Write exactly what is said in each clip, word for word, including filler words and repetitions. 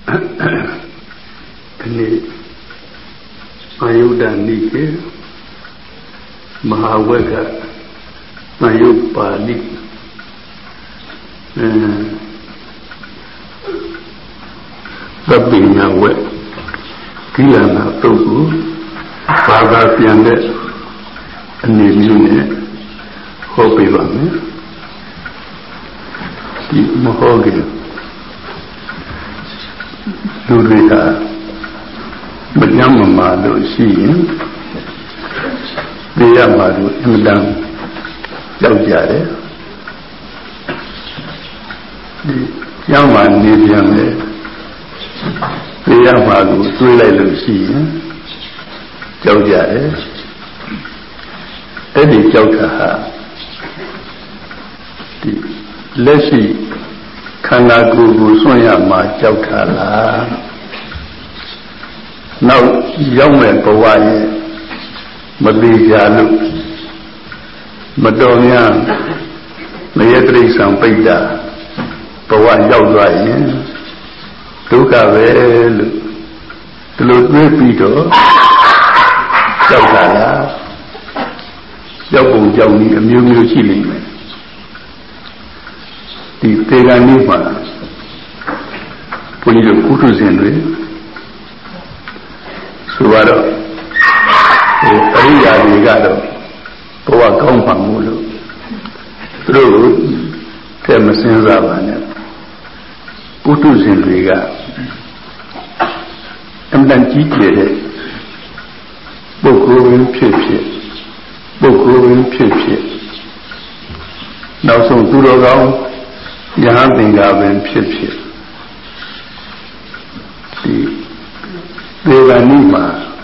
Ini Ayuda Nike Mahawega Mayupali Babinya we Kilana Togu Baba Piande Animune Hopi Bame Di Mohogi Lurita Banyamamado Shin Deyamadu Imdam Yaujare Yaman Nidiame Deyamadu Tuilelu Shin Yaujare Eddie Yautaha Lessi Kanagu Soyama Yautala Now, young men for why Madija look Madonia Mayatri Sampida for why young Ryan Tuka Vel Tulutwe Pito Yautala Yabu Jawni, a new new chilling the Teganima when you go to Zenry. Suara, Ria Ligado, Poa Compamulu, through Temasin Ravana, Putus in Riga, and then Chiche, Boko in Pipi, Boko in Pipi. Now some Turoga, Yahantinga in Pipi. Devanima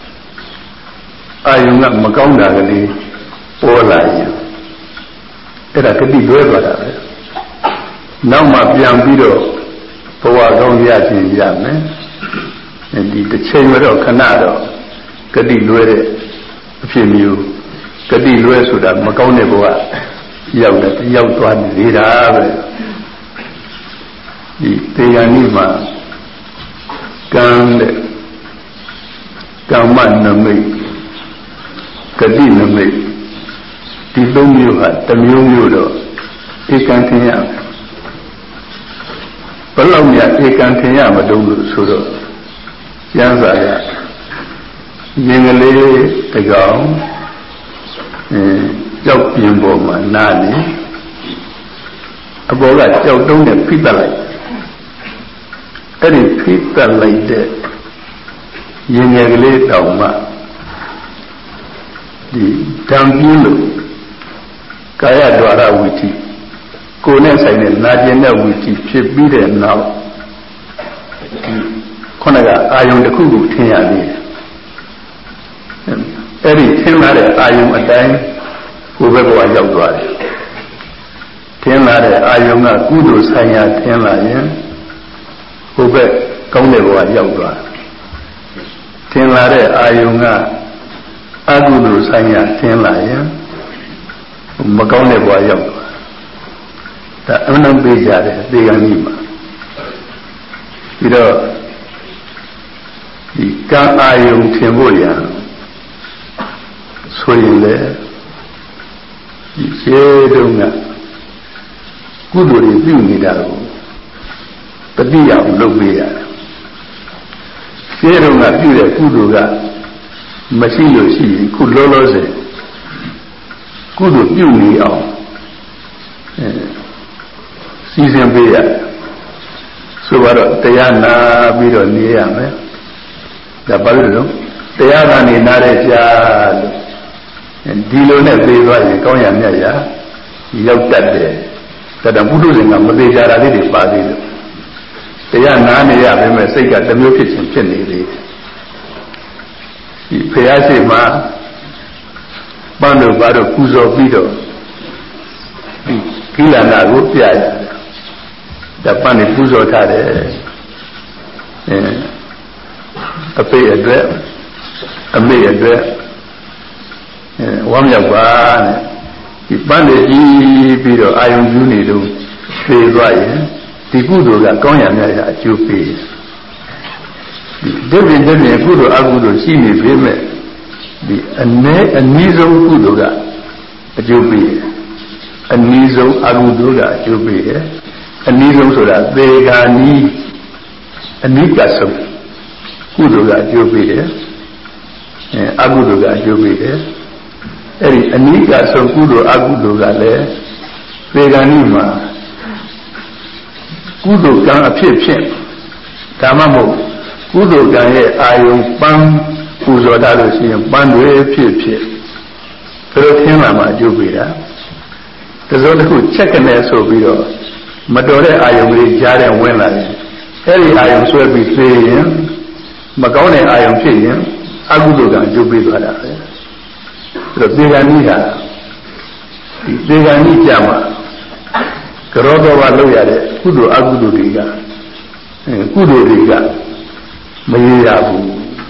Ayunga Magonda Gali Olaya Era Kadi Dwebara Now Mapian Bido Poa Gong Yajin Yame and the chamber of Canado Kadi Dwere Fimu Kadi Dwesuda Magoneboa Yauda Yautuan Rirabe the Devanima Gande Kaman Name Kadi Name Tilumuha Tamumudo Ekantia Palomia Ekantia Madulu Suro Yanzaya Yingale Tagaw Jokimbo Manani Aboga Jokdong people like any people like that Yingale Tauma the Tambulo Kaya Dwara Witi Kone Sine Najena Witi Chibide now Konaga Ayum the Kugu Tiani Eddie Timare Ayum a time whoever was Yawari Timare Ayunga Kudu Saya Timayan whoever Koneva Yawari Tinlare Ayunga Agulu Sanya Tinlaya Magone Boyam the Unam Bijare, the Anima. You know, the Kan Ayung Timboya Swing there, the Shedunga Guduri Bunidago, the Diam Lubia. Serunga Pira Kuduga Masilo Si Kulolose Kudu Puni out Season Bia So what Tayana Bido Niame the Balu Tayana Nareja and Dilone Beva and Koyanya Yautade that a Buddha in a Madeja Lady Badi. They are none of them say that the milk is in Chinese. Piazima Bando Bado Kuzo Bido Kilana Rupia the Pani Kuzo Tade a pay address, a may address, one of one. The Bandi Bido Iron Unido, Trade Ryan, the Buddha Goyana, you pay. ဒီပြင်းပြင်းကုသိုလ်အကုသိုလ်ရှိနေပေမဲ့ဒီအနေအနည်းဆုံးကုသိုလ်ကအကျိုးပေးတယ်အနည်းဆုံးအကုသိုလ်ကအကျိုးပေးတယ်အနည်းဆုံးဆိုတာသေဂာနီးအနိကဆုံးကုသိုလ်ကအကျိုးပေးတယ်အဲအကုသိုလ်ကအကျိုးပေးတယ်အဲ့ဒီအနိကဆုံးကုသိုလ်အကုသိုလ်ကလည်းသေဂာနီးမှာကုသိုလ်ကံအဖြစ်ဖြင့်ဒါမှမဟုတ်ကုသိုလ်ကံရဲ့အာယုံပန်းပူဇော်တာလို့ရှိရင်ပန်းတွေဖြစ်ဖြစ်ဘယ်လိုထင်လာမှအကျိုးပေးတာတစုံတစ်ခုချက်ကနေဆိုပြီးတော့မတော်တဲ့အာယုံလေးကြားတဲ့ဝင်လာတယ်အဲ့ဒီအာယုံဆွဲပြီးသိရင်မကောင်းတဲ့အာယုံဖြစ်ရင်အကုသိုလ်ကအကျိုးပေးသွားတာပဲအဲ့တော့သေဂာနိဟာဒီသေဂာနိကြမှာကရောတော်ဘာလုပ်ရတဲ့ကုသိုလ်အကုသိုလ်တွေကအဲကုသိုလ်တွေကမရရဘူး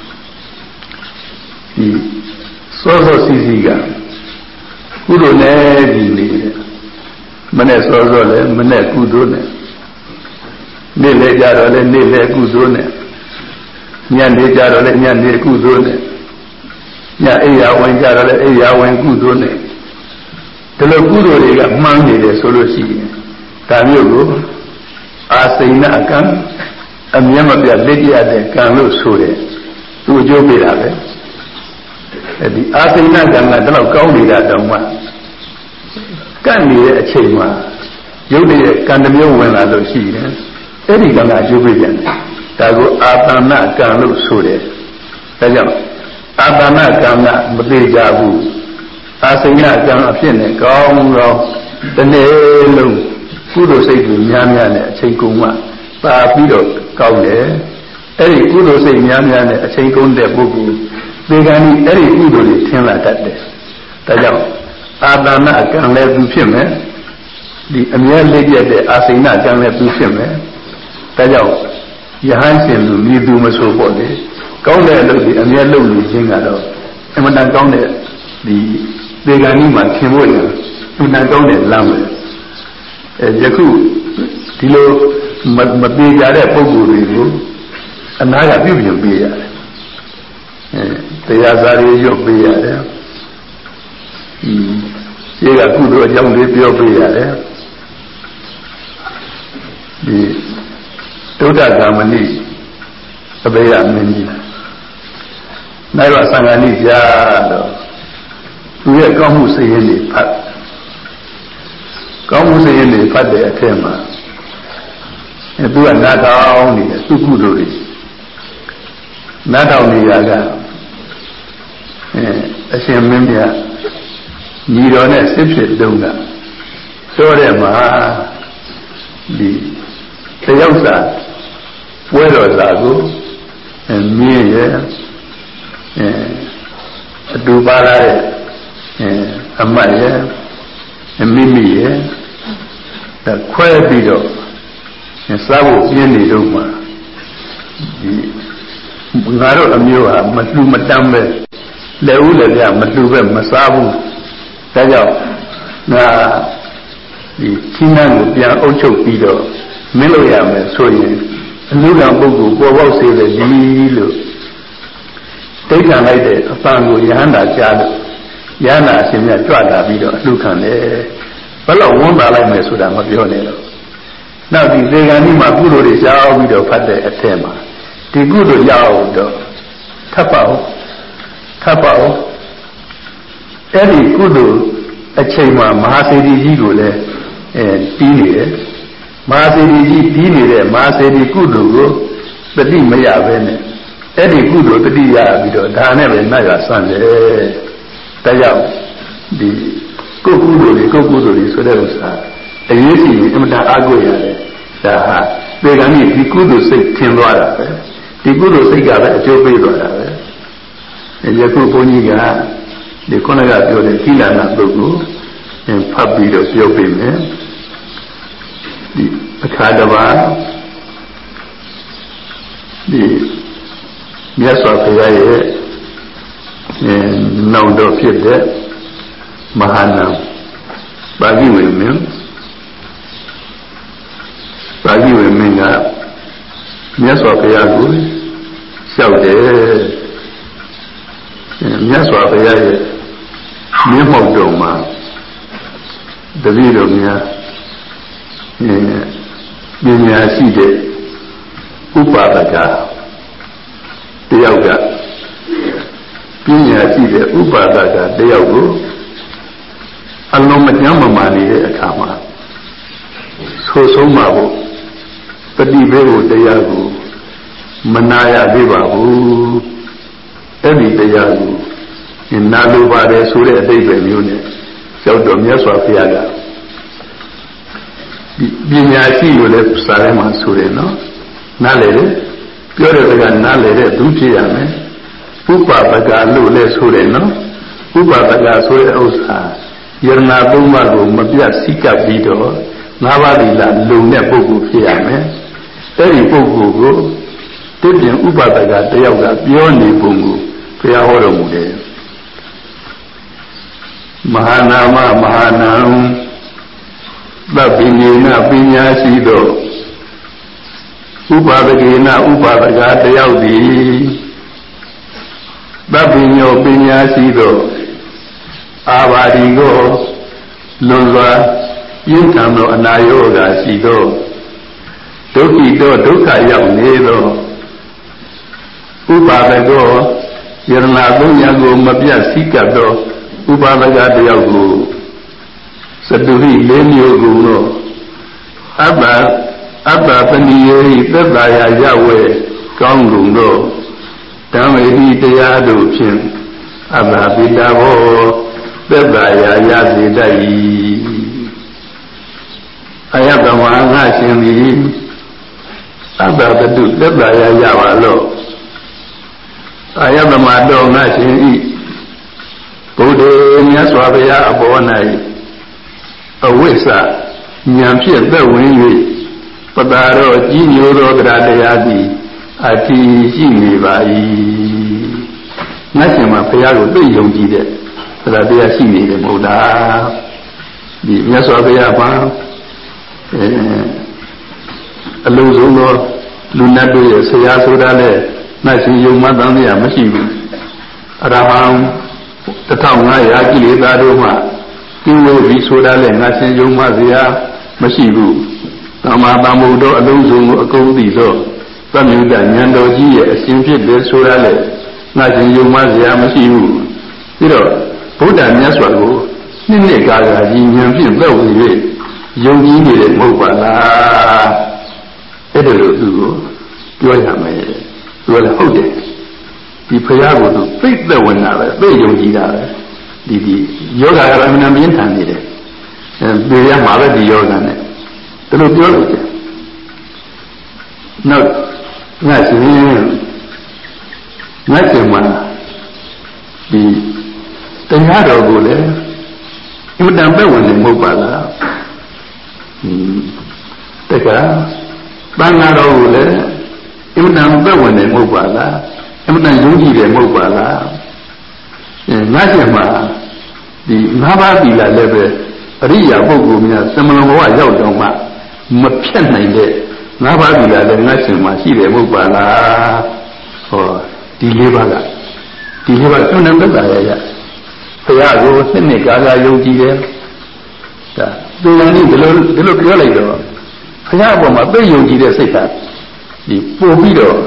ဒီစောစောစီစီကကုသိုလ်နဲ့ဒီနေတယ်မနဲ့စောစောလည်းမနဲ့ကုသိုလ်နဲ့နေ့လေကြတော့လည်းနေ့လေကုသိုလ်နဲ့ညနေကြတော့လည်းညနေကုသိုလ်နဲ့ညအိယာဝင်ကြတော့လည်းအိယာဝင်ကုသိုလ်နဲ့ဒီလိုကုသိုလ်တွေကမှန်းနေတယ်ဆိုလို့ရှိရင်ဒါမျိုးကိုအာစိဏကံအမြဲမပြတ်လက်ရတဲ့ကံလို့ဆိုတယ်သူအကျိုးပေးတာပဲအဲဒီအာစိဏကံကတလောက်ကောင်းနေတာတောင်မှကန့်နေတဲ့အချိန်မှာရုပ်တည်းကံတစ်မျိုးဝင်လာလို့ရှိရင်အဲ့ဒီကံကအကျိုးပေးပြန်တယ်ဒါကိုအာတဏကံလို့ဆိုတယ်ဒါကြောင့်အာတဏကံကမသေးကြဘူးအာစိဏကံအဖြစ်နဲ့ကောင်းကောင်းတစ်နေ့လုံးကုသိုလ်စိတ်ကိုများများနဲ့အချိန်ကုန်မှပါပြီးတော့ကောင်းတယ်အဲ့ဒီကုသိုလ်စိတ်များများနဲ့အချိန်ကုန်တဲ့ပုဂ္ဂိုလ်သေဂာနိအဲ့ဒီကုသိုလ်တွေထင်လာတတ်တယ်ဒါကြောင့်အာတဏကံလည်းသူဖြစ်မယ်ဒီအမြဲလေးပြတဲ့အာစိဏကံလည်းသူဖြစ်မယ်ဒါကြောင့်ယဟန်ရှင်လူမြည်သူမဆိုပေါ့လေကောင်းတဲ့အလုပ်ဒီအမြဲလုပ်လို့ခြင်းကတော့အမှန်တန်ကောင်းတဲ့ဒီသေဂာနိမှာသင်ဖို့ရအမှန်တန်ကောင်းတဲ့လမ်းပဲအဲယခုဒီလိုမပြေကြတဲ့ပုဂ္ဂိုလ်တွေကိုအနာကပြုပြင်ပေးရတယ်အဲတရားစာရေးရုပ်ပေးရတယ်อืมဒီကကုသိုလ်အကြောင်းလေးပြောပေးရတယ်ဒီဒုဒ္ဒဂာမဏိသဘေယမင်းကြီးနိုင်ရသံဃာနိကြာတော့သူရဲ့ကောင်းမှုစိတ်ရင်းတွေဖတ်ကောင်းမှုစိတ်ရင်းတွေဖတ်တဲ့အထက်မှာအဲသူကနားထောင်နေတယ်သူကုသိုလ်တွေနားထောင်နေရကအဲအရှင်မင်းမြတ်ညီတော်နဲ့စစ်ဖြစ်တုန်းကဆိုတဲ့မှာဒီတယောက်စာပွဲတော်စာကိုမြင်းရဲ့အဲအတူပါလာတဲ့အဲအမတ်ရဲ့အမိမိရဲ့ဒါခွဲပြီးတော့စားဖို့ပြင်းနေတော့မှဒီငါတို့အမျိုးဟာမလှူမတမ်းပဲလက်ဦးလက်ပြမလှူပဲမစားဘူးဒါကြောင့်ငါဒီချင်းနှံကိုပြန်အုပ်ချုပ်ပြီးတော့မင်းလို့ရမယ်ဆိုရင်အလူကံပုဂ္ဂိုလ်ပေါ်ပေါက်စေတယ်ဒီလို့တိတ်ခံလိုက်တဲ့အပန်းကိုယဟန္တာကြားလို့ယဟန္တာအရှင်မြတ်ကြွလာပြီးတော့အလူခံတယ်ဘယ်လောက်ဝန်ပါလိုက်မယ်ဆိုတာမပြောနဲ့တော့နောက်ဒီသေဂာနိမှာကုသိုလ်တွေရှားပြီးတော့ဖတ်တဲ့အထက်မှာဒီကုသိုလ်ရအောင်တော့ထပ်ပါဦးထပ်ပါဦးအဲ့ဒီကုသိုလ်အချိန်မှာမဟာစေတီကြီးကိုလည်းအဲတီးနေတယ်မဟာစေတီကြီးတီးနေတဲ့မဟာစေတီကုသိုလ်ကိုတတိမရပဲနဲ့အဲ့ဒီကုသိုလ်တတိရပြီးတော့ဒါနဲ့ပဲနတ်ရဆန်းတယ်ဒါကြောင့်ဒီကိုကုသိုလ်တွေကိုကုသိုလ်တွေဆိုတဲ့ဥစ္စာအရေးကြီးရင်အမှန်တရားအားကိုးရတယ်ဒါဟာသေဂာနိဒီကုသိုလ်စိတ်ထင်သွားတာပဲဒီကုသိုလ်စိတ်ကလည်းအကျိုးပေးသွားတာပဲယခုဘုန်းကြီးကဒီခုနကပြောတဲ့ကိလနာပုဂ္ဂိုလ်ဖတ်ပြီးတော့ပြောပြမယ်ဒီအခါတစ်ပါးဒီမြတ်စွာဘုရားရဲ့နောင်တော်ဖြစ်တဲ့မဟာနာပါဠိဝင်မင်းပါဠိဝင်မင်းကမြတ်စွာဘုရားကိုရောက်တယ်မြတ်စွာဘုရားရဲ့မျက်မှောက်တော်မှာတပည့်တော်များပညာရှိတဲ့ဥပါဒကတယောက်ကပညာရှိတဲ့ဥပါဒကတယောက်ကိုအလုံးမကျမ်းမမာနေတဲ့အခါမှာဆိုဆုံးမှာဖို့ပฏิဘေကိုတရားကိုမနာရသေးပါဘူးအဲ့ဒီတရားကိုနာလိုပါတယ်ဆိုတဲ့အတိတ်ပဲမျိုးနဲ့ရောက်တော့မြတ်စွာဘုရားကပညာရှိလို့လည်းစာထဲမှာဆိုတယ်နော်နားလေတယ်ပြောတဲ့စကားနားလေတဲ့သူဖြစ်ရမယ်ဥပပကလို့လည်းဆိုတယ်နော်ဥပပကဆိုတဲ့ဥစ္စာယရနာသုံးပါးကိုမပြတ်စိကပ်ပြီးတော့ငါးပါးဒီလာလုံတဲ့ပုဂ္ဂိုလ်ဖြစ်ရမယ်အဲ့ဒီပုဂ္ဂိုလ်ကိုတည်ပြင်ဥပပကတယောက်ကပြောနေပုံကိုဘုရားဟောတော်မူတယ်မဟာနာမမဟာနံသဗ္ဗိနေနပညာရှိသောဥပါဒကေနဥပါဒကတယောက်သည်သဗ္ဗညောပညာရှိသောအာဘာဒီကိုလွန်စွာပြင်းထန်သောအနာရောဂါရှိသောဒုက္ခိတောဒုက္ခရောက်နေသောဥပါဒကောယရဏသုံးရကိုမပြတ်စိကပ်သောဥပါဒကတယောက်ကိုစတုဟိလေးမျိုးကိုတော့အပ္ပအပ္ပပဏိယေသက်သာယာရဝဲကောင်းကုန်သောဓမ္မေဟိတရားတို့ဖြင့်အပ္ပပိတာဘောသက်သာယာရစေတတ်၏အယတမငါရှင်သည်အပ္ပပတုသက်သာယာရပါလော့အယတမတော်ငါရှင်ဤဘုဒ္ဓမြတ်စွာဘုရားအပေါ်၌အဝိဇ္ဇဉာဏ်ဖြင့်သက်ဝင်၍ပတာတော်ကြီးညိုသောတရားတရားသည်အထီးရှိနေပါ၏ငါရှင်မှာဘုရားကိုသိယုံကြည်တဲ့တရားတရားရှိနေတယ်မဟုတ်လားဒီမြတ်စွာဘုရားမှာအဲအလုံးစုံသောလူနတ်တို့ရဲ့ဆရာဆိုတာလည်းငါရှင်ယုံမှန်းတမ်းရမရှိဘူးအရဟံတထောင်ငါးရာကိလေသာတို့မှကျင်းဝေးပြီးဆိုတာလဲငါရှင်ယုံမှစရာမရှိဘူးသမ္မာသမ္ဗုဒ္ဓအလုံးစုံကိုအကုန်သိသောသမြုဒ္ဒဉာဏ်တော်ကြီးရဲ့အရှင်ဖြစ်တယ်ဆိုတာလဲငါရှင်ယုံမှစရာမရှိဘူးပြီးတော့ဗုဒ္ဓမြတ်စွာကိုနှစ်နှစ်ကာလကြီးဉာဏ်ဖြင့်သက်ဝင်၍ယုံကြည်နေတယ်မဟုတ်ပါလားအဲ့ဒါလို့သူကိုပြောရမယ်ပြောလဲဟုတ်တယ်ဒီဖရာကိုသူသိသက်ဝင်တာပဲသိယုံကြည်တာပဲဒီဒီယောဂကအမှန်ပြင်းထန်နေတယ်အဲပြေရမှာပဲဒီယောဂနဲ့ဒါလို့ပြောလို့တယ်နောက်ငါရှင်ငါရှင်မှာဒီတရားတော်ကိုလည်းအမှန်တန်ပဲဝင်နေမဟုတ်ပါလားတက္ကသံဃာတော်ကိုလည်းအမှန်တန်ပဲဝင်နေမဟုတ်ပါလားအမှန်တန်ယုံကြည်တယ်မဟုတ်ပါလားအဲငါရှင်မှာဒီငါးပါးသီလလည်းပဲအရိယာပုဂ္ဂိုလ်များသမဏဘဝရောက်တော့မှမဖြတ်နိုင်တဲ့ငါးပါးသီလလည်းငါရှင်မှာရှိတယ်မဟုတ်ပါလားဟောဒီလေးပါးကဒီလေးပါးကျွမ်းတဲ့သက်သာရရဘုရားကိုနှစ်နှစ်ကာလယုံကြည်တယ်ဒါသူလည်းဒီလိုဒီလိုပြောလိုက်တော့ဘုရားအပေါ်မှာသိယုံကြည်တဲ့စိတ်ကဒီပို့ပြီးတော့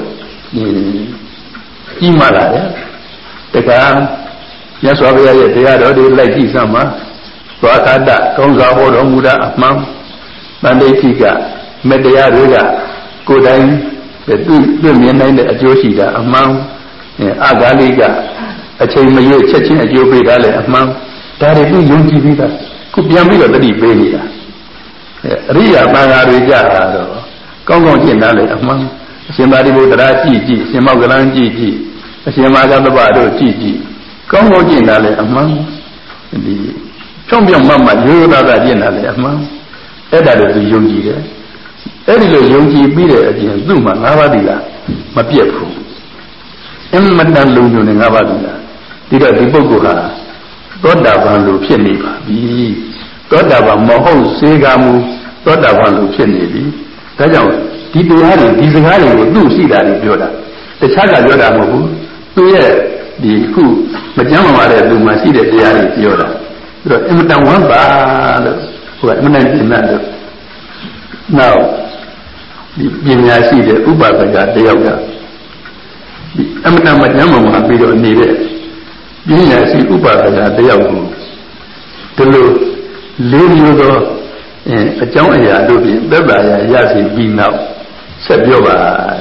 ကြီးမားလာတယ်တခါမြတ်စွာဘုရားရဲ့တရားတော်တွေလိုက်ကြည့်စမ်းပါသွားခတကောင်းစွာဟောတော်မူတာအမှန်တန်တိဋ္ဌိကမေတ္တရားတွေကကိုယ်တိုင်တွေ့တွေ့မြင်နိုင်တဲ့အကျိုးရှိတာအမှန်အာဂါလိကအချိန်မရွေးချက်ချင်းအကျိုးပေးတာလည်းအမှန်ဒါတွေသူယုံကြည်ပြီးသားခုပြန်ပြီးတော့တတိပေးနေတာအရိယာဘာသာတွေကြတာတော့ကောင်းကောင်းကျင့်တာလည်းအမှန်အရှင်သာရိပုတ္တရာကြည့်ကြည့်အရှင်မောဂလန်ကြည့်ကြည့်အရှင်မာဂတပတို့ကြည့်ကြည့်ကောင်းကောင်းကျင့်တာလည်းအမှန်ဒီဖြောင်းဖြောင်းမမရိုးရိုးသားသားကျင့်တာလည်းအမှန်အဲ့ဒါလည်းသူယုံကြည်တယ်အဲ့ဒီလိုယုံကြည်ပြီးတဲ့အပြင်သူ့မှာငါးပါးသီလမပြတ်ဘူးအမှန်တန်လုံးလုံးနဲ့ငါးပါးသီလဒီတော့ဒီပုဂ္ဂိုလ်ဟာသောတာပန်လိုဖြစ်နေပါပြီသောတာပန်မဟုတ်စေကမူသောတာပန်လိုဖြစ်နေပြီဒါကြောင့်ဒီတရားတွေဒီစကားတွေကိုသူ့ရှိတာတွေပြောတာတခြားကပြောတာမဟုတ်ဘူးသူရဲ့ဒီခုမကြမ်းမမာတဲ့လူမှရှိတဲ့တရားတွေပြောတာအဲ့တော့အင်မတန်ဝမ်းပါလို့ဟိုကအင်မတန်ကျင်တတ်လို့နောက်ဒီပညာရှိတဲ့ဥပဒကတယောက်ကဒီအမတမကျမ်းမှာမှာပြီးတော့နေတဲ့ပညာရှိဥပဒကတယောက်ကိုဒီလိုလေးမျိုးသောအဲအကြောင်းအရာတို့ဖြင့်သက်သာရာရစီပြီးနောက်ဆက်ပြောပါ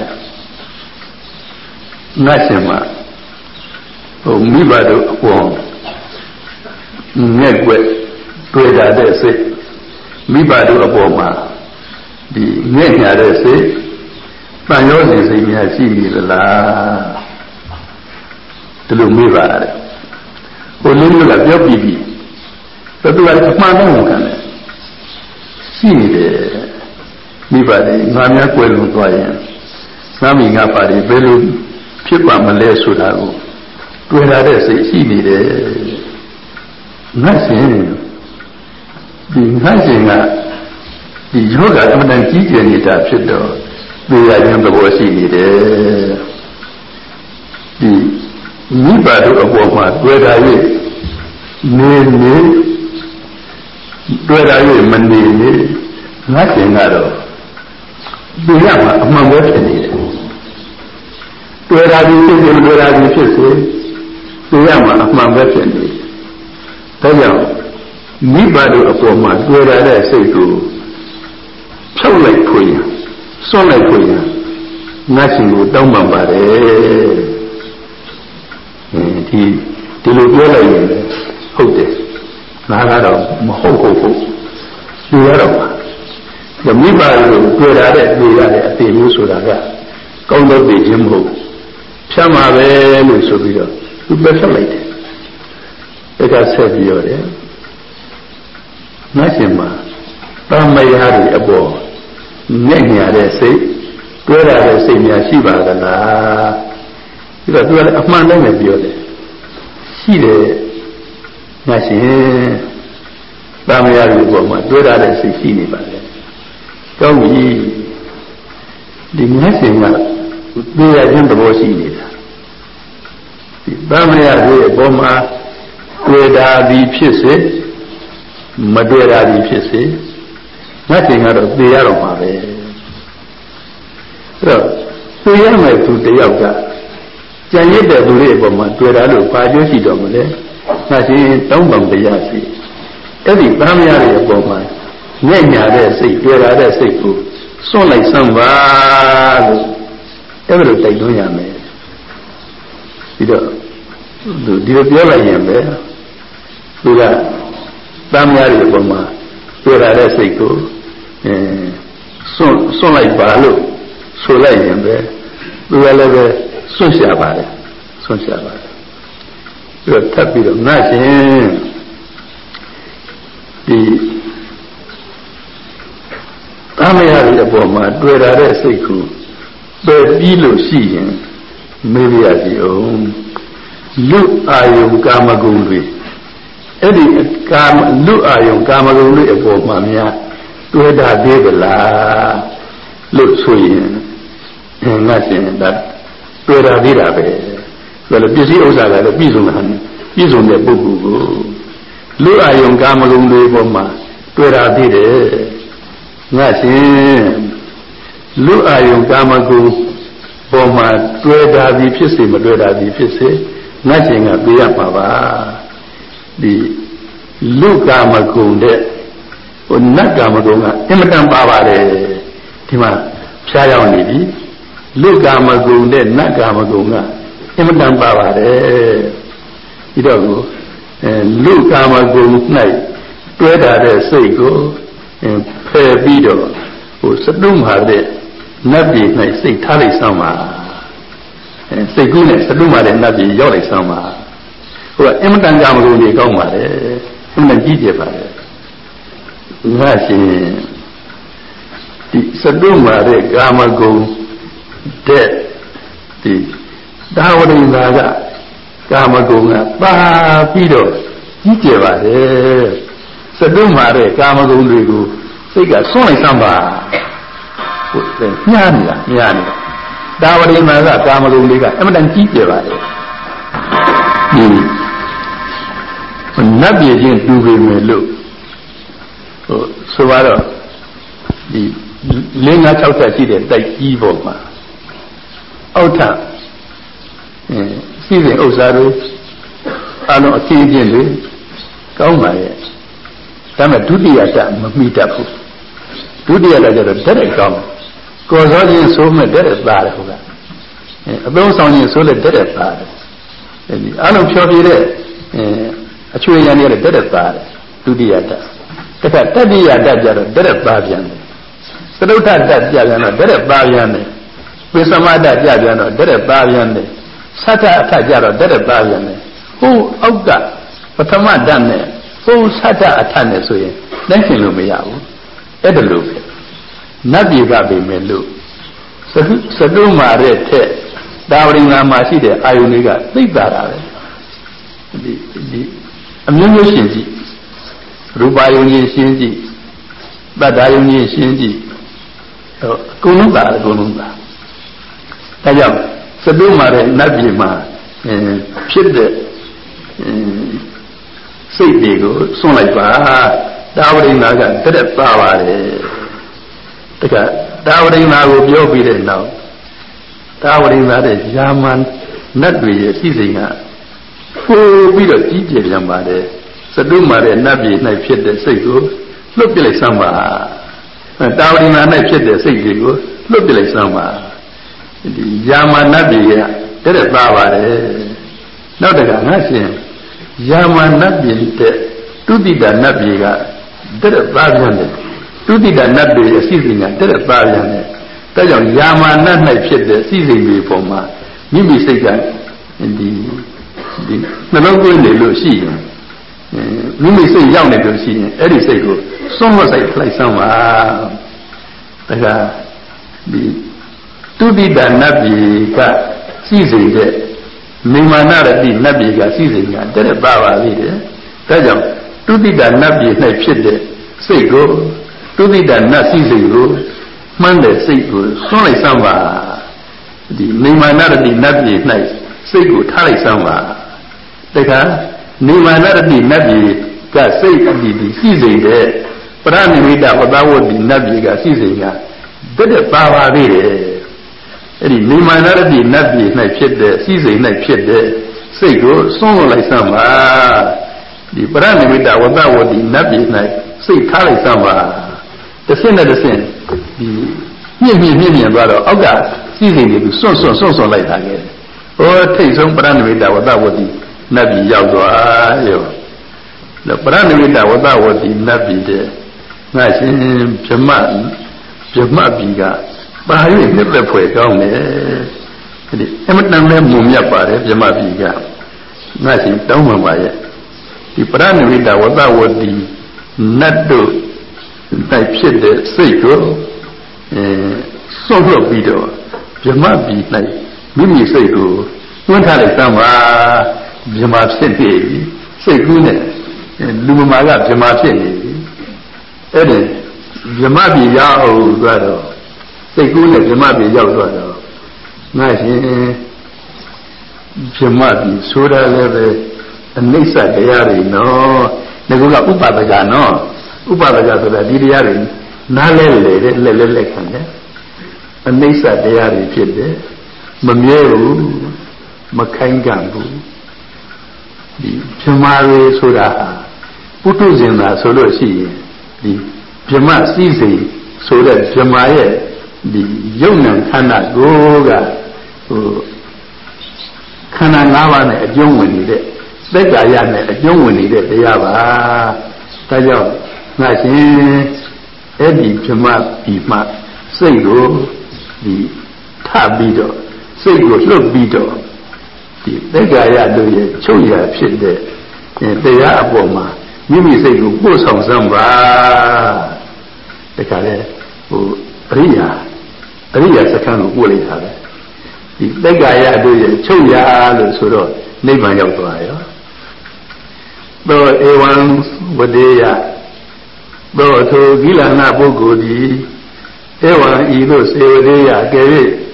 ငါရှင်မှာဟိုမိဘတို့အပေါ်ငဲ့ွက်တွေ့တာတဲ့စိတ်မိဘတို့အပေါ်မှာဒီငဲ့ညာတဲ့စိတ်တန်ရောစဉ်စိတ်များရှိနေသလားဒီလိုမေးပါတယ်ဟိုလေးမျိုးကပြောပြီးပြီသူကအမှန်တော့ဝန်ခံတယ်ရှိနေတယ်မိဘတွေငါများကွယ်လွန်သွားရင်ငါမိငါပါတွေဘယ်လိုဖြစ်ပါမလဲဆိုတာကိုတွေ့လာတဲ့စိတ်ရှိနေတယ်ငါရှင်ဒီငါရှင်ကဒီယောဂအမှန်တန်ကြီးကျယ်နေတာဖြစ်တော့သိရခြင်းသဘောရှိနေတယ်ဒီမိဘတို့အပေါ်မှာတွေ့တာ၍နေနေတွေ့တာ၍မနေနေငါရှင်ကတော့သိရမှာအမှန်ပဲဖြစ်နေတယ်တွေ့တာဒီဖြစ်နေတွေ့တာဒီဖြစ်စေသိရမှာအမှန်ပဲဖြစ်နေတယ်ဒါကြောင့်မိဘတို့အပေါ်မှာတွေ့ရတဲ့စိတ်ကိုဖြုတ်လိုက်ခွင့်စွန့်လိုက်ခွင့်ငါရှင်ကိုတောင်းပန်ပါတယ်ဒီဒီလိုပြောလိုက်ရင်ဟုတ်တယ်ငါကတော့မဟုတ်ဟုတ်ဟုတ်ယူရတော့ပါဒီမိဘတို့တွေ့ရတဲ့တွေ့ရတဲ့အသေးမျိုးဆိုတာကကောင်းတော့သိခြင်းမဟုတ်ဖြတ်မှာပဲလို့ဆိုပြီးတော့သူပဲဖြတ်လိုက်တယ်ဒါကဆက်ပြီးရတယ်ငါရှင်မှာတာမယားတွေအပေါ်ငဲ့ညာတဲ့စိတ်တွေ့ရတဲ့စိတ်များရှိပါကလားဒီတော့သူကလည်းအမှန်တိုင်းပဲပြောတယ်ရှိတယ်ငါရှင်တာမယားတွေအပေါ်မှာတွေ့ရတဲ့စိတ်ရှိနေပါလေကောင်းပြီဒီငါရှင်ကတွေ့ရခြင်းသဘောရှိနေတာဒီတာမယားတွေအပေါ်မှာတွေ့တာဒီဖြစ်စေမတွေ့တာဒီဖြစ်စေငါတင်ကတော့သိရတော့မှာပဲအဲ့တော့သိရမယ်သူတယောက်ကကြံရစ်တဲ့သူတွေအပေါ်မှာတွေ့တာလို့ဘာကျိုးရှိတော့မလဲငါရှင်တောင်းပန်တရားရှိအဲ့ဒီသားမယားတွေအပေါ်မှာငဲ့ညာတဲ့စိတ်တွေ့တာတဲ့စိတ်ကိုစွန့်လိုက်စမ်းပါလို့အဲ့လိုတိုက်တွန်းရမယ်ပြီးတော့သူဒီလိုပြောလိုက်ရင်ပဲသူကသားမယားတွေအပေါ်မှာတွေ့တာတဲ့စိတ်ကိုအဲစွန့်စွန့်လိုက်ပါလို့ဆိုလိုက်ရင်ပဲသူကလည်းပဲစွန့်ရှာပါတယ်စွန့်ရှာပါတယ်ပြီးတော့ထပ်ပြီးတော့ငါရှင်ဒီသားမယားတွေအပေါ်မှာတွေ့တာတဲ့စိတ်ကိုပယ်ပြီးလို့ရှိရင်မေးရစီအောင်လူအာယုကာမဂုဏ်တွေအဲ့ဒီကာမလူအာယုကာမဂုဏ်တွေအပေါ်မှာများတွေ့တာသေးသလားလို့ဆိုရင်ငါရှင်ဒါတွေ့တာသေးတာပဲဆိုတော့ပစ္စည်းဥစ္စာကလည်းပြည့်စုံတာပြည့်စုံတဲ့ပုဂ္ဂိုလ်ကိုလူအာယုကာမဂုဏ်တွေပေါ်မှာတွေ့တာသေးတယ်ငါရှင်လူအာယုကာမဂုဏ်ပေါ်မှာတွေ့တာပြီးဖြစ်စေမတွေ့တာပြီးဖြစ်စေငါရှင်ကပြရမှာပါဒီလူကာမဂုဏ်တဲ့ဟိုနတ်ကာမဂုဏ်ကအင်မတန်ပါပါတယ်ဒီမှာဖြားရောက်နေပြီလူကာမဂုဏ်တဲ့နတ်ကာမဂုဏ်ကအင်မတန်ပါပါတယ်ဒီတော့ကိုအဲလူကာမဂုဏ်၌တွဲတာတဲ့စိတ်ကိုဖယ်ပြီးတော့ဟိုစတုမာတဲ့နတ်ပြည်၌စိတ်ထားလိုက်ဆောင်ပါအဲစိတ်ကူးနဲ့စတုမာတဲ့နတ်ပြည်ရောက်လိုက်ဆောင်ပါဟိုကအင်မတန်ကာမဂုဏ်တွေကောင်းပါတယ်အင်မတန်ကြီးကျယ်ပါတယ်ငါရှင်ဒီစတုမာတဲ့ကာမဂုဏ်တဲ့ဒီဒါဝရိနာကကာမဂုဏ်ကပါပြီးတော့ကြီးကျယ်ပါတယ်စတုမာတဲ့ကာမဂုဏ်တွေကိုစိတ်ကဆွန့်လိုက်စမ်းပါဟုတ်တယ်ညှားနေတာညှားနေတာဒါဝရိမာကကာမဂုဏ်တွေကအမှန်တန်ကြီးကျယ်ပါလေဒီနတ်ပြည်ချင်းတူပေမဲ့လို့ဟိုဆိုတော့ဒီလေးငါး၆ဆက်ရှိတဲ့တိုက်ကြီးပေါ်မှာအောက်ထပ်အဲစီစဉ်ဥစ္စာတွေအလုံးအခင်းချင်းတွေကောင်းပါရဲ့ဒါပေမဲ့ဒုတိယတမမိတတ်ဘူးဒုတိယတကျတော့တက်တဲ့ကောင်းကော်စောချင်းဆိုးမဲ့တက်တဲ့သားတယ်ဟုတ်လားအဲအသုံးဆောင်ချင်းဆိုးလက်တက်တဲ့သားတယ်အဲဒီအလုံးဖြောပြတဲ့အဲအချွေရံတွေတက်တဲ့သားတယ်ဒုတိယတတခါတတိယတကျတော့တက်တဲ့သားပြန်တယ်သရုတ်ထတကြပြန်တော့တက်တဲ့သားပြန်တယ်ဝိသမတကြပြန်တော့တက်တဲ့သားပြန်တယ်သတ္တအထကြတော့တက်တဲ့သားပြန်တယ်ဟိုအောက်ကပထမတနဲ့ဟိုသတ္တအထနဲ့ဆိုရင်နိုင်ရှင်လို့မရဘူးအဲ့ဒါလို့ပဲနတ်ပြည်ကပဲမဲ့လို့သတုမာတဲ့ထက်ဒါဝရိငါမှာရှိတဲ့အာယုန်တွေကသိပ်တာပဲဒီဒီအမျိုးမျိုးရှင်ကြည့်ရူပါယုန်ကြီးရှင်ကြည့်တတ္တယုန်ကြီးရှင်ကြည့်အကုန်လုံးပါအကုန်လုံးပါဒါကြောင့်သတုမာတဲ့နတ်ပြည်မှာဖြစ်တဲ့စိတ်တွေကိုစွန့်လိုက်ပါဒါဝရိငါကတက်တက်ပါပါတယ်တကဒါဝရိငါကိုပြောပြီးတဲ့နောက်ဒါဝရိငါတဲ့ယာမန်နတ်တွေရဲ့စီစဉ်ကပို့ပြီးတော့ကြီးကျယ်ပြန်ပါတယ်သတုမာတဲ့နတ်ပြည်၌ဖြစ်တဲ့စိတ်ကိုလွတ်ပြလိုက်စမ်းပါဒါဝရိငါ၌ဖြစ်တဲ့စိတ်တွေကိုလွတ်ပြလိုက်စမ်းပါဒီယာမန်နတ်ပြည်ကတက်တက်ပါပါတယ်နောက်တကငါရှင်ယာမနတ်ပြည်တဲ့တုတိတနတ်ပြည်ကတက်တဲ့သားပြန်တယ်တုတိတနတ်ပြည်ရဲ့အစီအစဉ်ကတက်တဲ့သားပြန်တယ်ဒါကြောင့်ယာမနတ်၌ဖြစ်တဲ့အစီအစဉ်တွေပုံမှာမိမိစိတ်ကဒီဒီနှလုံးသွင်းနေလို့ရှိရင်မိမိစိတ်ရောက်နေလို့ရှိရင်အဲ့ဒီစိတ်ကိုစွန့်လွတ်ဆိုင်လိုက်စမ်းပါဒါကဒီတုတိတနတ်ပြည်ကစီစဉ်တဲ့မိမာနရတိနတ်ပြည်ကစီစဉ်ကတက်တဲ့ပါပါသေးတယ်ဒါကြောင့်တုတိတနတ်ပြည်၌ဖြစ်တဲ့စိတ်ကိုတုတိတနတ်စီစဉ်ကိုမှန်းတဲ့စိတ်ကိုစွန့်လိုက်စမ်းပါဒီမိမာနရတိနတ်ပြည်၌စိတ်ကိုထားလိုက်စမ်းပါတခါမိမာနရတိနတ်ပြည်ကစိတ်အတ္တိဒီစီစဉ်တဲ့ပရဏိမိတဝတ္တဝတ္တိနတ်ပြည်ကစီစဉ်ကတက်တဲ့ပါပါသေးတယ်အဲ့ဒီမိမာနရတိနတ်ပြည်၌ဖြစ်တဲ့စီစဉ်၌ဖြစ်တဲ့စိတ်ကိုစွန့်လွတ်လိုက်စမ်းပါဒီပရဏိမိတဝတ္တဝတ္တိနတ်ပြည်၌စိတ်ထားလိုက်စမ်းပါတစ်ဆင့်နဲ့တစ်ဆင့်ဒီမြင့်မြင့်မြင့်မြင့်သွားတော့အောက်ကစီစဉ်တွေစွန့်စွန့်စွန့်စွန့်လိုက်တာခဲ့ဟောထိတ်ဆုံးပရဏိမိတဝတ္တဝတ္တိနတ်ပြည်ရောက်သွားရောแล้วပရဏိမိတဝတ္တဝတ္တိနတ်ပြည်တဲ့ငါရှင်ဗြဟ္မဗြဟ္မပြည်ကပါရည်နှစ်သက်ဖွယ်ကောင်းတယ်ဒီအမတန်လည်းမုံမြတ်ပါတယ်ဗြဟ္မပြည်ကငါရှင်တောင်းပန်ပါရဲ့ဒီပရဏိမိတဝတ္တဝတ္တိနတ်တို့တိုက်ဖြစ်တဲ့စိတ်ကိုအဲစွန့်လွတ်ပြီးတော့ဗြဟ္မပြည်၌မိမိစိတ်ကိုတွန်းထားလိုက်သမ်းပါဗြဟ္မဖြစ်နေပြီစိတ်ကူးနဲ့လူမမာကဗြဟ္မဖြစ်နေပြီအဲ့ဒီဗြဟ္မပြည်ရောက်သွားတော့စိတ်ကူးနဲ့ဗြဟ္မပြည်ရောက်သွားတော့ငါရှင်ဗြဟ္မပြည်ဆိုတာလည်းပဲအနိစ္စတရားတွေနော်ငါကဥပဒကနော်ဥပဒကဆိုတာဒီတရားတွေနားလဲလေတဲ့လက်လက်လက်ခံတယ်အနိစ္စတရားတွေဖြစ်တယ်မမြဲဘူးမခိုင်ခံ့ဘူးဒီဗြဟ္မာတွေဆိုတာပုထုဇဉ်သာဆိုလို့ရှိရင်ဒီဗြဟ္မစည်းစိမ်ဆိုတဲ့ဗြဟ္မာရဲ့ဒီယုံနံခန္ဓာကိုယ်ကဟိုခန္ဓာ၅ပါးနဲ့အကျုံးဝင်နေတဲ့သက်ကာယနဲ့အကျုံးဝင်နေတဲ့တရားပါဒါကြောင့်ငါရှင်အဲ့ဒီဗြဟ္မဒီမှစိတ်ကိုဒီထပြီးတော့စိတ်ကိုလှုပ်ပြီးတော့ဒီသက်ကာယတို့ရဲ့ချုပ်ရဖြစ်တဲ့တရားအပေါ်မှာမိမိစိတ်ကိုပို့ဆောင်စမ်းပါတခါလေဟိုအရိယာအရိယာစခန်းကိုပို့လိုက်တာပဲဒီသက်ကာယတို့ရဲ့ချုပ်ရလို့ဆိုတော့နိဗ္ဗာန်ရောက်သွားရောသောဧဝံဝဒေယသောထိုကိလနာပုဂ္ဂိုလ်သည်ဧဝံဤသို့စေဝဒေယကဲ၍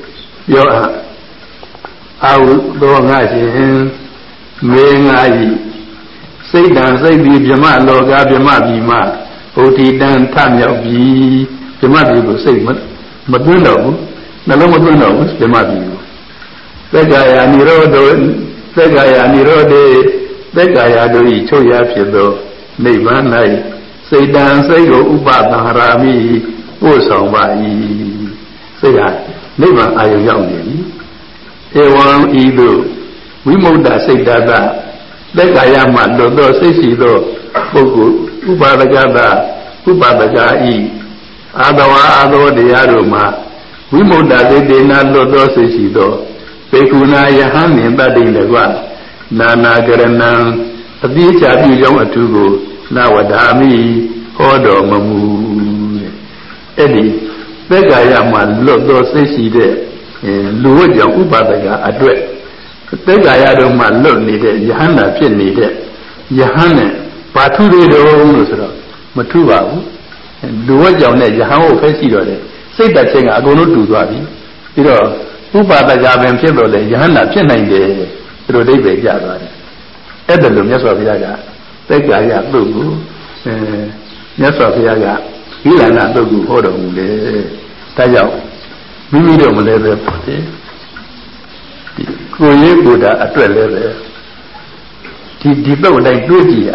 ပြောအာဟုသောငါရှင်မေငါဤစိတ်တံစိတ်ဒီဗြဟ္မလောကဗြဟ္မပြည်မှာဘုဒ္ဓီတံထမြောက်ပြီဗြဟ္မပြည်ကိုစိတ်မသွင်းတော့ဘူးနှလုံးမသွင်းတော့ဘူးဗြဟ္မပြည်ကိုသက္ကာယနိရောဓသက္ကာယနိရောဓေသက္ကာယတို့ဤချုပ်ရဖြစ်သောနိဗ္ဗာန်၌စိတ်တံစိတ်ကိုဥပသံရာမိပို့ဆောင်ပါ၏စိတ်ဟာနိဗ္ဗာန်အာရုံရောက်နေပြီဧဝံဤသို့ဝိမု ക്ത စိတ်တသသက္ကာယမှလွတ်သောစိတ်ရှိသောပုဂ္ဂိုလ်ဥပါဒကသဥပါဒကာဤအာသဝအာသောတရားတို့မှာဝိမု ക്ത စိတ်တေနလွတ်သောစိတ်ရှိသောဘေကုဏယဟန်နှင့်တတ္တိလည်းကနာနာကရဏံအတိအကျပြုကြောင်းအထူးကိုနဝဒာမိဟောတော်မမူအဲ့ဒီသက္ကာယမှလွတ်သောစိတ်ရှိတဲ့လူဝတ်ကြောင့်ဥပါဒကာအတွက်သက္ကာယတို့မှလွတ်နေတဲ့ယဟန္တာဖြစ်နေတဲ့ယဟန်နဲ့ဘာထုတွေတုံးလို့ဆိုတော့မထုပါဘူးလူဝတ်ကြောင့်နဲ့ယဟန်ကိုဖဲရှိတော့တယ်စိတ်တချင်းကအကုန်လုံးတူသွားပြီပြီးတော့ဥပါဒကာပင်ဖြစ်တော့လေယဟန္တာဖြစ်နိုင်တယ်သူတို့အိဗယ်ကြသွားတယ်အဲ့ဒါလို့မြတ်စွာဘုရားကသက္ကာယပုဂ္ဂိုလ်အဲမြတ်စွာဘုရားကဝိလန္ဒပုဂ္ဂိုလ်ဟောတော်မူလေဒါကြောင့်မိမိတို့မလဲပဲပေါ့လေဒီကိုယ်ရေးကိုယ်တာအတွက်လည်းပဲဒီဒီပုဂ္ဂိုလ်တိုင်းတွေးကြည့်ရ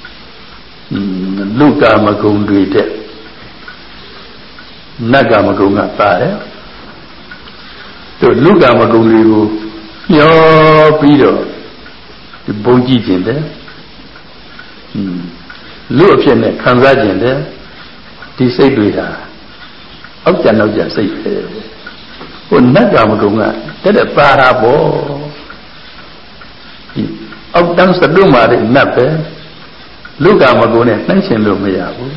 လူကာမဂုဏ်တွေတဲ့နတ်ကာမဂုဏ်ကပါတယ်တို့လူကာမဂုဏ်တွေကိုမျောပြီးတော့ဒီဘုံကြည့်ခြင်းတဲ့လူအဖြစ်နဲ့ခံစားခြင်းတဲ့ဒီစိတ်တွေဟာအောက်ကျနောက်ကျစိတ်ပဲဟိုနတ်ကာမဂုဏ်ကတက်တဲ့ပါရာပေါ့ဒီအောက်တန်းစတုမာတဲ့နတ်ပဲလူကာမဂုဏ်နဲ့နှိုင်းရှင်လို့မရဘူး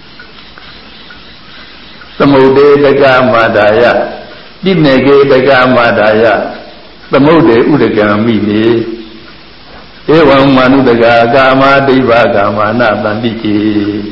သမုဒ္ဒေတကမာဒါယတိနေကေတကမာဒါယသမုဒ္ဒေဥဒကံမိနေဧဝံမနုတကကာမဒိဗ္ဗကာမနာတန္တိကေ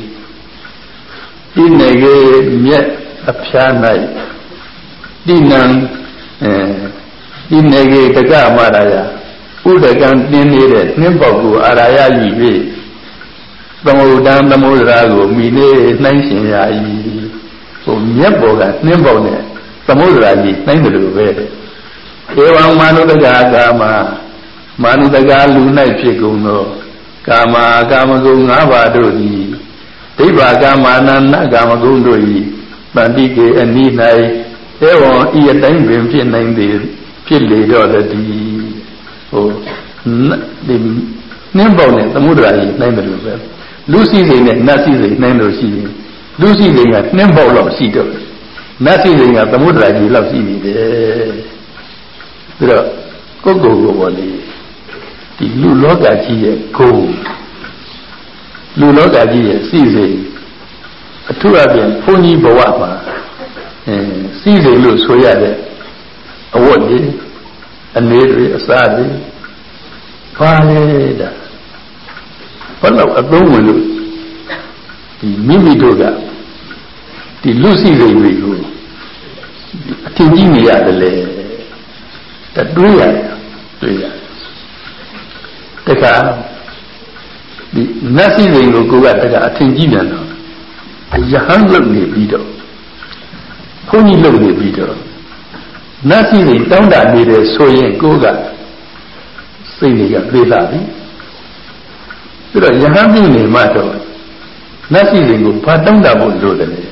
တိနေကေမြက်အဖျား၌တိနံအဲတိနေကေတကမာဒါယဥဒကံတင်းနေတဲ့နှင်းပေါက်ကိုအာရာယယူ၍သမုဒ္ဒံသမုဒ္ဒရာကိုမိနေနှိုင်းရှင်ရ၏ဟိုမြက်ပေါ်ကနှင်းပေါက်နဲ့သမုဒ္ဒရာကြီးနှိုင်းတယ်လို့ပဲဧဝံမာနုတကကာမမာနုတကလူ၌ဖြစ်ကုန်သောကာမကာမဂုဏ်၅ပါးတို့သည်ဒိဗ္ဗကာမနာနကာမဂုဏ်တို့၏တန်တိကေအနိ၌ဧဝံဤအတိုင်းပင်ဖြစ်နိုင်သည်ဖြစ်လေတော့တည်းဟိုဒီနှင်းပေါက်နဲ့သမုဒ္ဒရာကြီးနှိုင်းတယ်လို့ပဲလူစီစိတ်နဲ့နတ်စီစိတ်နှိုင်းလို့ရှိရင်လူစီစိတ်ကနှင်းပေါက်လောက်ရှိတော့နတ်စီစိတ်ကသမုဒ္ဒရာကြီးလောက်ရှိနေတယ်ပြီးတော့ကိုယ်ကိုယ်ကိုပေါ်လေဒီလူလောကကြီးရဲ့ဂုဏ်လူလောကကြီးရဲ့စီစိတ်အထူးအပြင်ဘုန်းကြီးဘဝမှာအဲစီစိတ်လို့ဆိုရတဲ့အဝတ်တွေအနေတွေအစားတွေဘာလဲတာဘယ်တော့အသုံးဝင်လို့ဒီမိမိတို့ကဒီလူစီစိတ်တွေကိုအထင်ကြီးနေရတယ်လေတတွေးရတယ်တွေးရတခါဒီနတ်စီစိတ်ကိုကိုကတခါအထင်ကြီးပြန်တော့ယဟန်လုပ်နေပြီးတော့ဘုန်းကြီးလုပ်နေပြီးတော့နတ်စီစိတ်တောင်းတနေတယ်ဆိုရင်ကိုကစိတ်တွေကသေးလာပြီပြီးတော့ယဟန်ပြုနေမှတော့နတ်စီစိတ်ကိုဘာတောင်းတဖို့လိုတယ်လဲ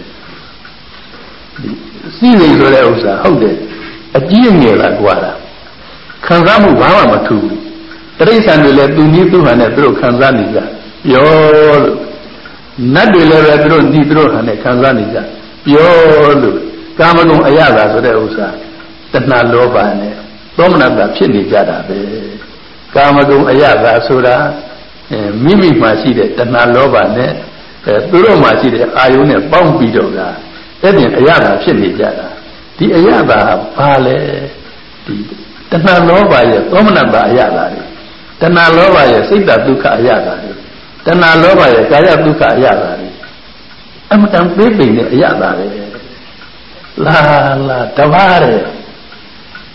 စီစိတ်ဆိုတဲ့ဥစ္စာဟုတ်တယ်အကြီးအငယ်လားကွာတာခံစားမှုဘာမှမထူးတရိစ္ဆာန်တွေလည်းသူနည်းသူဟန်နဲ့သူတို့ခံစားနေကြပြောလို့နတ်တွေလည်းပဲသူတို့ဒီသူတို့ဟန်နဲ့ခံစားနေကြပြောလို့ကာမဂုဏ်အရသာဆိုတဲ့ဥစ္စာတဏှာလောဘနဲ့သောမနတာဖြစ်နေကြတာပဲကာမဂုဏ်အရသာဆိုတာအဲမိမိမှာရှိတဲ့တဏှာလောဘနဲ့အဲသူတို့မှာရှိတဲ့အာယုနဲ့ပေါင်းပြီးတော့ကအဲ့ဒီအရသာဖြစ်နေကြတာဒီအရသာဘာလဲဒီတဏှာလောဘရဲ့သောမနတာအရသာတွေတဏှာလောဘရဲ့စိတ်တဒုက္ခအရသာတွေတဏှာလောဘရဲ့ကာယဒုက္ခအရသာတွေအမှန်တန်သိသိနဲ့အရသာတွေလာလာတဘာတဲ့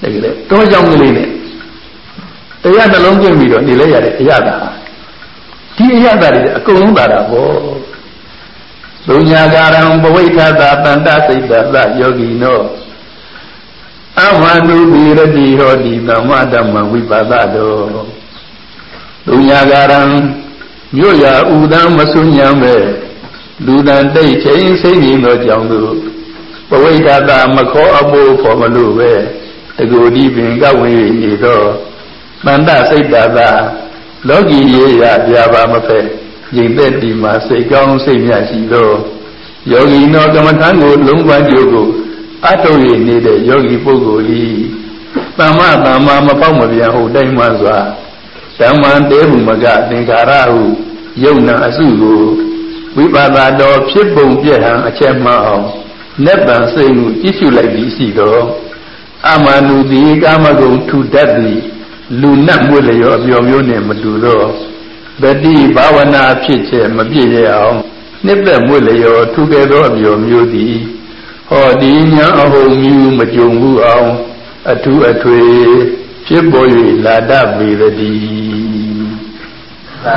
တကယ်လေတော့ကြောင့်ကလေးနဲ့တရားနှလုံးသွင်းပြီးတော့နေလဲရတဲ့အရာသာဒီအရာသာတွေအကုန်လုံးသာတာပေါ့သုညာကာရံဘဝိထသာတန္တစိတ်တသယောဂီနောအမန္တုပိရတိဟောတိသမ္မာဓမ္မဝိပါဒတောသုညာကာရံမြို့ရာဥဒံမဆုညာမဲ့လူတန်တိတ်ချင်းစိတ်ငြိမ်သောကြောင့်သူဘဝိထသာမခေါ်အဖို့ဖို့မလို့ပဲတကူဒီပင်ကဝင်၍နေသောတန္တစိတ်တသလောကီရေရပြပါမဖက်ငြိမ်သက်ဒီမှာစိတ်ကောင်းစိတ်မြတ်ရှိသောယောဂီနောကမ္မထံကိုလုံးပန်းကြိုးကိုအထုတ်ရနေတဲ့ယောဂီပုဂ္ဂိုလ်ဤသမ္မာသမ္မာမပေါက်မပြန်ဟုတ်တိုင်းမှစွာဓမ္မံတေဟုမကသင်္ခါရဟုယုံနာအစုကိုဝိပါဒတော်ဖြစ်ပုံပြည့်ဟံအချက်မှအောင်လက်ပံစိတ်မှုကြည့်ရှုလိုက်ပြီးရှိသောအမနုတိကာမဂုဏ်ထူတတ်သည်လူနတ်မွေလျောအပြောမျိုးနဲ့မတူသောတတိဘာဝနာဖြစ်ချက်မပြည့်ရအောင်နှစ်သက်မွေလျောထူကဲသောအပြောမျိုးသည်ဟောဒီညာအဟုန်မြူမကြုံဘူးအောင်အထူးအထွေဖြစ်ပေါ်၍လာတတ်ပေသည်သာ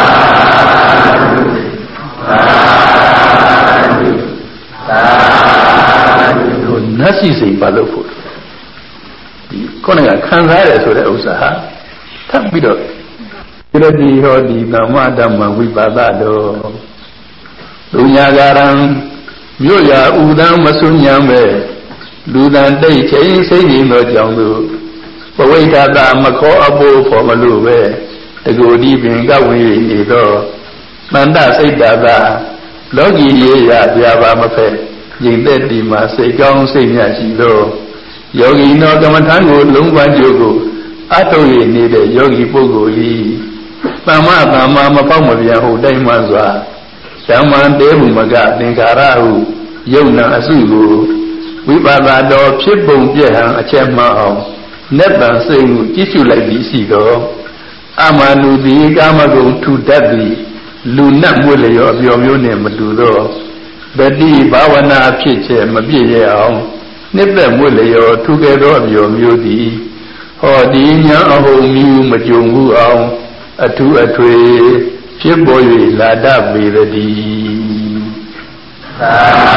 ဓုသာဓုသာဓုနတ်စီစိတ်ပါလို့ဖို့ဒီခေါင်းကခံစားရဆိုတဲ့ဥစ္စာဟာထပ်ပြီးတော့ဒီလိုဒီဟောဒီသမ္မာဓမ္မဝိပါဒတော်လူညာကာရံမြို့ရာဥဒံမဆုညာမဲ့လူတန်တိတ်ချင်းစိတ်ငြိမ်သောကြောင့်သူဘဝိထသာမခေါ်အဖို့ဖို့မလို့ပဲတကူဒီပင်ကဝင်၍နေသောတန္တစိတ်တသာလောကီရေရပြပါမဖက်ငြိမ်သက်ဒီမှာစိတ်ကောင်းစိတ်မြတ်ရှိသောယောဂီနောကမ္မထံကိုလုံးပန်းကြိုးကိုအထုတ်ရနေတဲ့ယောဂီပုဂ္ဂိုလ်ဤသမ္မာသမ္မာမပေါက်မပြန်ဟုတ်တိုင်းမှစွာဓမ္မံတေဟုမကသင်္ခါရဟုယုံနာအစုကိုဝိပါဒတော်ဖြစ်ပုံပြည့်ဟံအချက်မှအောင်လက်ပံစိတ်မှုကြည့်ရှုလိုက်ပြီးရှိသောအမနုတိကာမဂုဏ်ထူတတ်သည်လူနတ်မွေလျောအပြောမျိုးနဲ့မတူသောတတိဘာဝနာဖြစ်ချက်မပြည့်ရအောင်နှစ်သက်မွေလျောထူကဲသောအပြောမျိုးသည်ဟောဒီညာအဟုန်မြူမကြုံဘူးအောင်အထူးအထွေဖြစ်ပေါ်၍လာတတ်ပေသည်သာ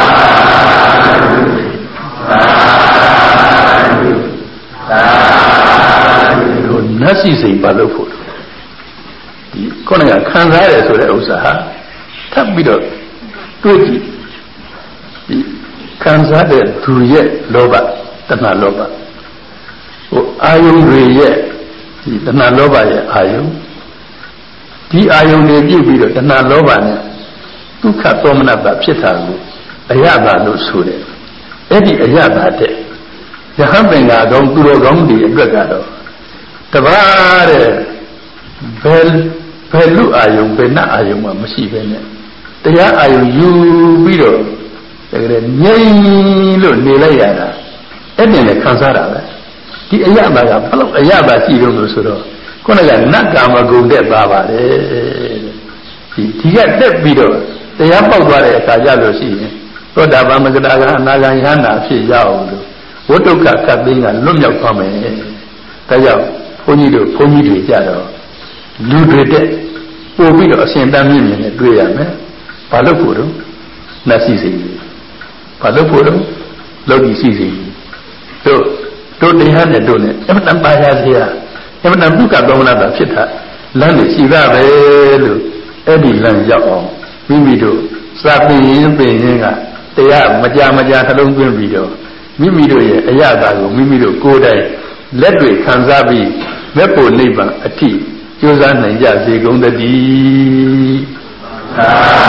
ဓုသာဓုသာဓုနတ်စီစိတ်ပါလို့ဖို့ဒီခေါင်းကခံစားရဆိုတဲ့ဥစ္စာဟာထပ်ပြီးတော့တွေ့ကြည့်ဒီခံစားတဲ့သူရဲ့လောဘတဏှာလောဘဟိုအာယုန်တွေရဲ့ဒီတဏှာလောဘရဲ့အာယုန်ဒီအာယုန်တွေပြည့်ပြီးတော့တဏှာလောဘနဲ့ဒုက္ခသောမနတာဖြစ်တာကိုအယတာလို့ဆိုတယ်အဲ့ဒီအယတာတဲ့ယဟန်ပင်္ဂါကောင်းသူတော်ကောင်းတွေအတွက်ကတော့တပါးတဲ့ဘယ်ဘယ်လူအာယုံဘယ်နှအာယုံမှမရှိပဲနဲ့တရားအာယုံယူပြီးတော့တကယ်ငြိမ်လို့နေလိုက်ရတာအဲ့ဒီနဲ့ခံစားတာပဲဒီအယတာကဘလို့အယတာရှိတော့လို့ဆိုတော့ခုနကနတ်ကာမဂုဏ်တဲ့ပါပါတယ်ဒီဒီကတက်ပြီးတော့တရားပေါက်သွားတဲ့အခါကျလို့ရှိရင်သောတာပန်မဂ္ဂတာကအနာဂံယန္တာဖြစ်ရအောင်လို့ဝိတုက္ခကပ်သိန်းကလွတ်မြောက်သွားမယ်ဒါကြောင့်ဘုန်းကြီးတို့ဘုန်းကြီးတွေကြတော့လူတွေတဲ့ပို့ပြီးတော့အရှင်တန်းမြင့်မြင့်နဲ့တွေ့ရမယ်ဘာလို့ဖို့တော့နတ်စီစိတ်ကြီးဘာလို့ဖို့တော့လောကီစီစိတ်ကြီးတို့တို့တရားနဲ့တို့နဲ့အမှန်တန်ပါရစေရအမှန်တန်ဒုက္ခသောမနတာဖြစ်တာလမ်းတွေရှိတာပဲလို့အဲ့ဒီလမ်းရောက်အောင်မိမိတို့စာပင်ရင်ပင်ရင်ကတရားမကြမကြနှလုံးသွင်းပြီးတော့မိမိတို့ရဲ့အရသာကိုမိမိတို့ကိုယ်တိုင်လက်တွေခံစားပြီးမဲ့ဖို့နိဗ္ဗာန်အထိကြိုးစားနိုင်ကြစေကုန်သတည်း